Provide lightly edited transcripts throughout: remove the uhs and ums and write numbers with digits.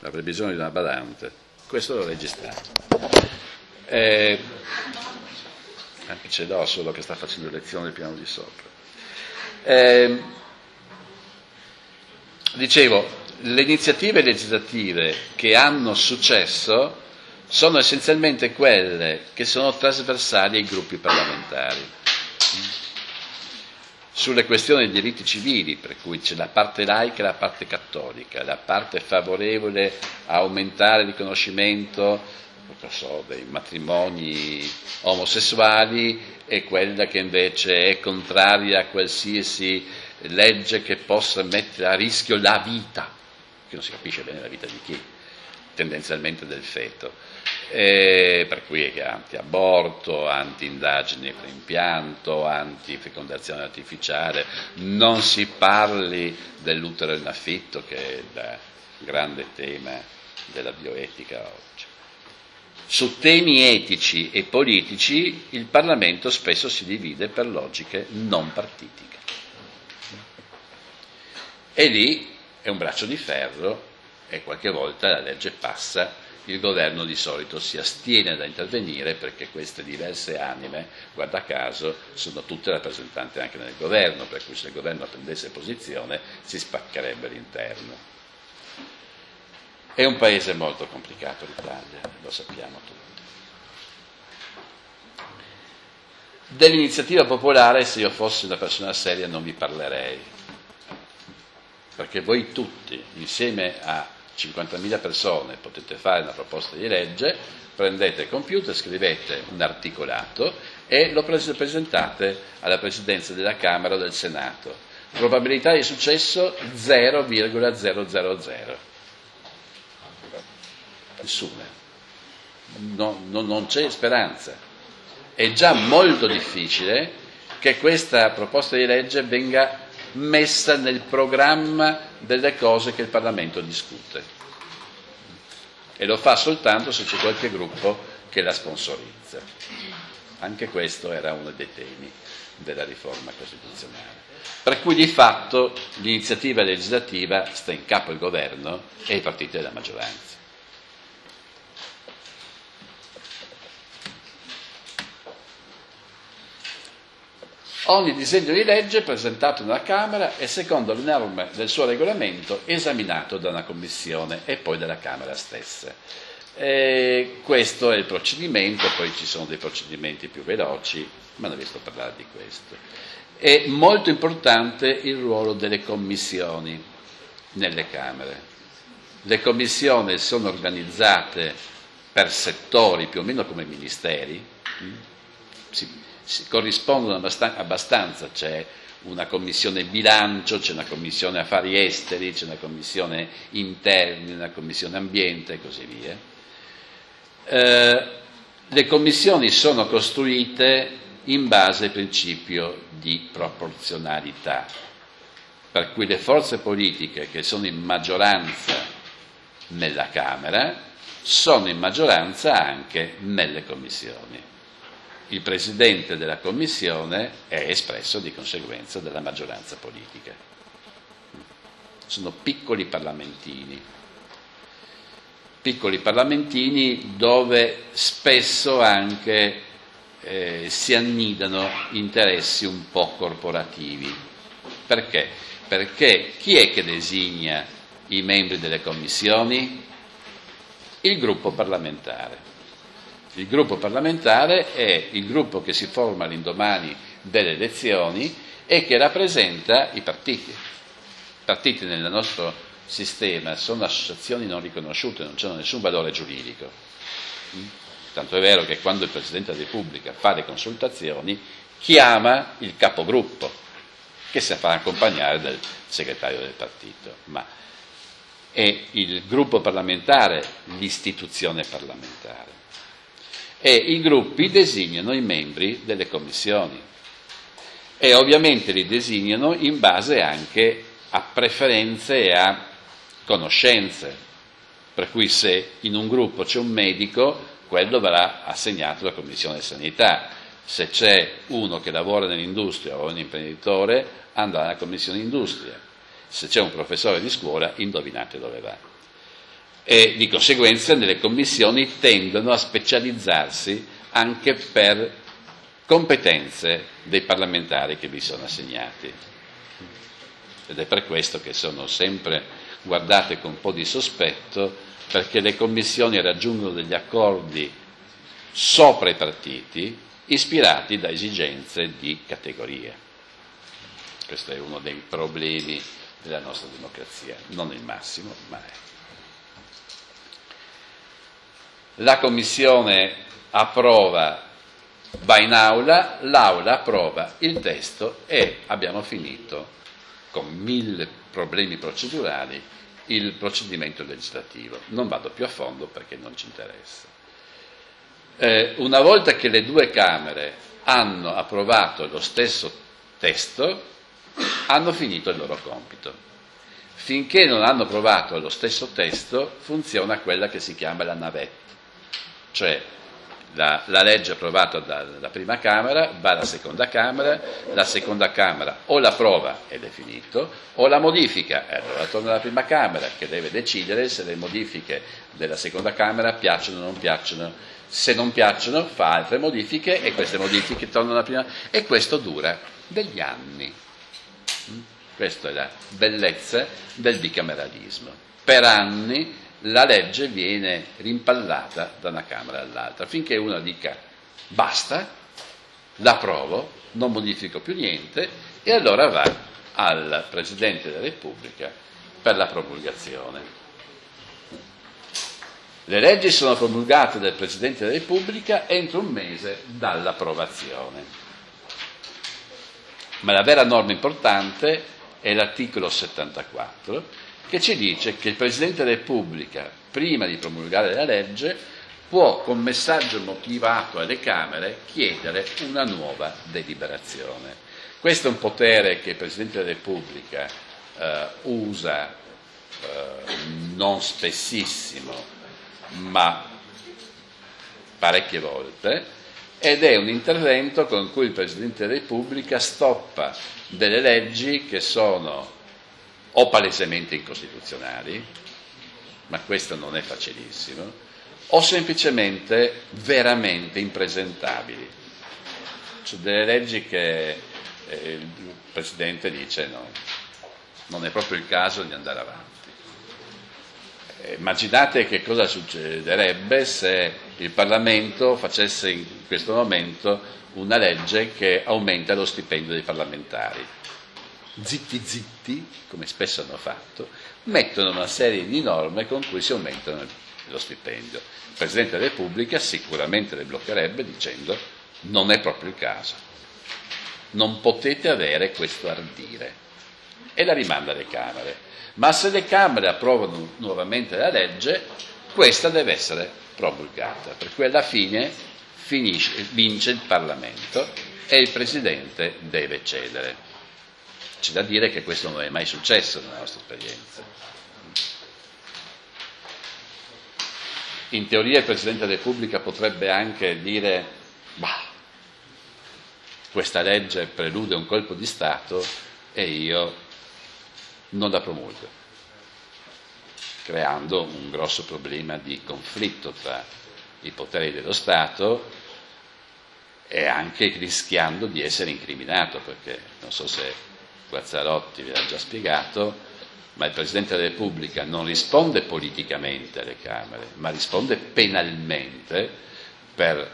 la previsione di una badante, questo lo registriamo. Anche ce l'ho, solo che sta facendo lezione il piano di sopra. Dicevo, le iniziative legislative che hanno successo sono essenzialmente quelle che sono trasversali ai gruppi parlamentari. Sulle questioni dei diritti civili, per cui c'è la parte laica e la parte cattolica, la parte favorevole a aumentare il riconoscimento, non so, dei matrimoni omosessuali, e quella che invece è contraria a qualsiasi legge che possa mettere a rischio la vita, che non si capisce bene la vita di chi, tendenzialmente del feto, per cui è anti-aborto, anti-indagini per impianto, anti-fecondazione artificiale, non si parli dell'utero in affitto, che è il grande tema della bioetica oggi. Su temi etici e politici il Parlamento spesso si divide per logiche non partitiche. E lì è un braccio di ferro e qualche volta la legge passa, il governo di solito si astiene da intervenire perché queste diverse anime, guarda caso, sono tutte rappresentate anche nel governo, per cui se il governo prendesse posizione si spaccherebbe l'interno. È un paese molto complicato l'Italia, lo sappiamo tutti. Dell'iniziativa popolare, se io fossi una persona seria, non vi parlerei, perché voi tutti, insieme a 50.000 persone, potete fare una proposta di legge, prendete il computer, scrivete un articolato e lo presentate alla Presidenza della Camera o del Senato. Probabilità di successo 0,000. Nessuna. Non c'è speranza. È già molto difficile che questa proposta di legge venga messa nel programma delle cose che il Parlamento discute, e lo fa soltanto se c'è qualche gruppo che la sponsorizza. Anche questo era uno dei temi della riforma costituzionale, per cui di fatto l'iniziativa legislativa sta in capo al governo e ai partiti della maggioranza. Ogni disegno di legge presentato nella Camera è, secondo le norme del suo regolamento, esaminato da una commissione e poi dalla Camera stessa. Questo è il procedimento, poi ci sono dei procedimenti più veloci, ma non riesco a parlare di questo. È molto importante il ruolo delle commissioni nelle Camere. Le commissioni sono organizzate per settori, più o meno come ministeri, si corrispondono abbastanza, c'è una commissione bilancio, c'è una commissione affari esteri, c'è una commissione interni, una commissione ambiente e così via. Le commissioni sono costruite in base al principio di proporzionalità, per cui le forze politiche che sono in maggioranza nella Camera sono in maggioranza anche nelle commissioni. Il Presidente della Commissione è espresso di conseguenza dalla maggioranza politica. Sono piccoli parlamentini dove spesso anche si annidano interessi un po' corporativi. Perché? Perché chi è che designa i membri delle commissioni? Il gruppo parlamentare. Il gruppo parlamentare è il gruppo che si forma all'indomani delle elezioni e che rappresenta i partiti. I partiti nel nostro sistema sono associazioni non riconosciute, non hanno nessun valore giuridico. Tanto è vero che quando il Presidente della Repubblica fa le consultazioni chiama il capogruppo, che si fa accompagnare dal segretario del partito, ma è il gruppo parlamentare l'istituzione parlamentare. E i gruppi designano i membri delle commissioni e ovviamente li designano in base anche a preferenze e a conoscenze, per cui se in un gruppo c'è un medico, quello verrà assegnato alla commissione sanità, se c'è uno che lavora nell'industria o un imprenditore andrà alla commissione industria, se c'è un professore di scuola indovinate dove va. e di conseguenza nelle commissioni tendono a specializzarsi anche per competenze dei parlamentari che vi sono assegnati. Ed è per questo che sono sempre guardate con un po' di sospetto, perché le commissioni raggiungono degli accordi sopra i partiti ispirati da esigenze di categorie. Questo è uno dei problemi della nostra democrazia, non il massimo, ma è. La Commissione approva, va in aula, l'aula approva il testo e abbiamo finito, con 1000 problemi procedurali, il procedimento legislativo. Non vado più a fondo perché non ci interessa. Una volta che le due Camere hanno approvato lo stesso testo, hanno finito il loro compito. Finché non hanno approvato lo stesso testo, funziona quella che si chiama la navetta, cioè la legge approvata dalla prima Camera va alla seconda Camera, la seconda Camera o l'approva ed è finito, o la modifica e allora torna alla prima Camera che deve decidere se le modifiche della seconda Camera piacciono o non piacciono. Se non piacciono fa altre modifiche e queste modifiche tornano alla prima, e questo dura degli anni. Questa è la bellezza del bicameralismo. Per anni la legge viene rimpallata da una Camera all'altra, finché uno dica basta, l'approvo, non modifico più niente, e allora va al Presidente della Repubblica per la promulgazione. Le leggi sono promulgate dal Presidente della Repubblica entro un mese dall'approvazione. Ma la vera norma importante è l'articolo 74, che ci dice che il Presidente della Repubblica, prima di promulgare la legge, può, con messaggio motivato alle Camere, chiedere una nuova deliberazione. Questo è un potere che il Presidente della Repubblica usa non spessissimo, ma parecchie volte, ed è un intervento con cui il Presidente della Repubblica stoppa delle leggi che sono o palesemente incostituzionali, ma questo non è facilissimo, o semplicemente veramente impresentabili. Cioè delle leggi che il Presidente dice no, non è proprio il caso di andare avanti. Immaginate che cosa succederebbe se il Parlamento facesse in questo momento una legge che aumenta lo stipendio dei parlamentari. Zitti zitti, come spesso hanno fatto, mettono una serie di norme con cui si aumentano lo stipendio. Il Presidente della Repubblica sicuramente le bloccherebbe dicendo non è proprio il caso, non potete avere questo ardire, e la rimanda alle Camere. Ma se le Camere approvano nuovamente la legge, questa deve essere promulgata, per cui alla fine vince il Parlamento e il Presidente deve cedere. C'è da dire che questo non è mai successo nella nostra esperienza. In teoria il Presidente della Repubblica potrebbe anche dire questa legge prelude un colpo di Stato e io non la promulgo, creando un grosso problema di conflitto tra i poteri dello Stato e anche rischiando di essere incriminato, perché non so se Guazzarotti vi l'ha già spiegato, ma il Presidente della Repubblica non risponde politicamente alle Camere, ma risponde penalmente per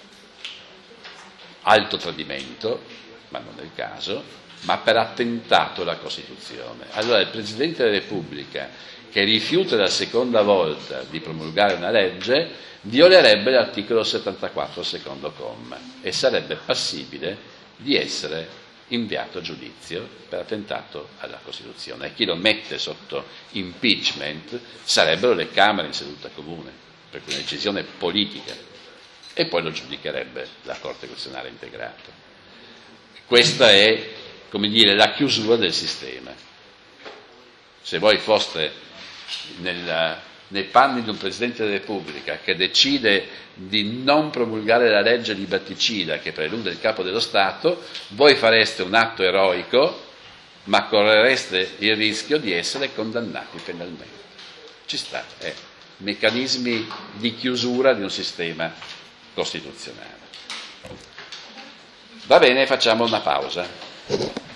alto tradimento, ma non è il caso, ma per attentato alla Costituzione. Allora il Presidente della Repubblica, che rifiuta la seconda volta di promulgare una legge, violerebbe l'articolo 74 secondo comma e sarebbe passibile di essere inviato a giudizio per attentato alla Costituzione. E chi lo mette sotto impeachment sarebbero le Camere in seduta comune, per cui una decisione politica, e poi lo giudicherebbe la Corte Costituzionale integrata. Questa è, come dire, la chiusura del sistema. Se voi foste nei panni di un Presidente della Repubblica che decide di non promulgare la legge liberticida che prelude il Capo dello Stato, voi fareste un atto eroico, ma correreste il rischio di essere condannati penalmente. Ci sta, meccanismi di chiusura di un sistema costituzionale. Va bene, facciamo una pausa.